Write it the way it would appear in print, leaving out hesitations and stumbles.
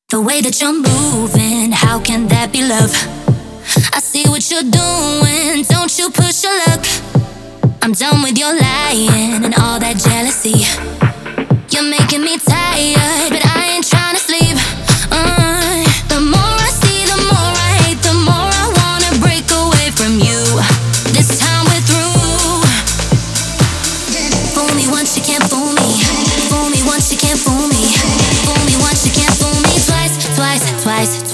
The way that you're moving, how can that be love? I see what you're doing, don't you push your luck. I'm done with your lying and all that jealousy. You're making me tired, but I ain't trying to sleep. The more I see, the more I hate, the more I wanna break away from you. This time we're through. Fool me once, you can't fool me. Fool me once, you can't fool me. Fool me once, you can't fool me twice, twice, twice.